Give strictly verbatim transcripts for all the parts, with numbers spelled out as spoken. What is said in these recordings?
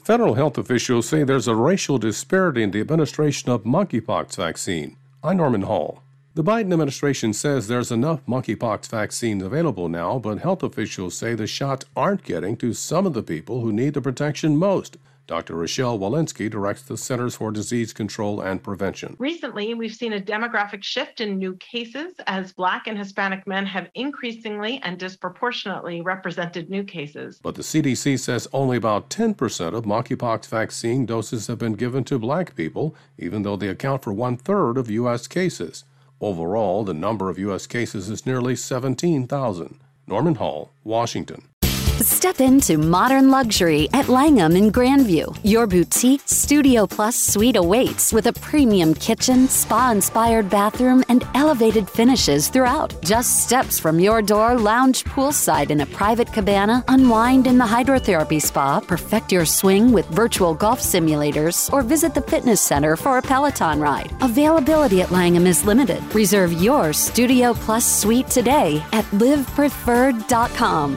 Federal health officials say there's a racial disparity in the administration of monkeypox vaccine. I'm Norman Hall. The Biden administration says there's enough monkeypox vaccine available now, but health officials say the shots aren't getting to some of the people who need the protection most. Doctor Rochelle Walensky directs the Centers for Disease Control and Prevention. Recently, we've seen a demographic shift in new cases as Black and Hispanic men have increasingly and disproportionately represented new cases. But the C D C says only about ten percent of monkeypox vaccine doses have been given to Black people, even though they account for one-third of U S cases. Overall, the number of U S cases is nearly seventeen thousand. Norman Hall, Washington. Step into modern luxury at Langham in Grandview. Your boutique Studio Plus suite awaits with a premium kitchen, spa-inspired bathroom, and elevated finishes throughout. Just steps from your door, lounge poolside in a private cabana, unwind in the hydrotherapy spa, perfect your swing with virtual golf simulators, or visit the fitness center for a Peloton ride. Availability at Langham is limited. Reserve your Studio Plus suite today at live preferred dot com.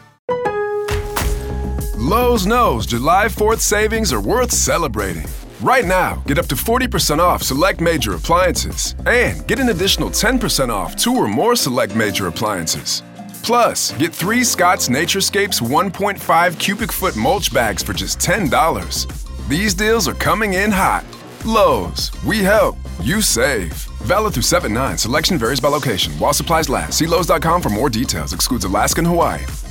Lowe's knows July fourth savings are worth celebrating. Right now, get up to forty percent off select major appliances and get an additional ten percent off two or more select major appliances. Plus, get three Scott's Naturescapes one point five cubic foot mulch bags for just ten dollars. These deals are coming in hot. Lowe's, we help, you save. Valid through seven nine. Selection varies by location. While supplies last. See Lowe's dot com for more details. Excludes Alaska and Hawaii.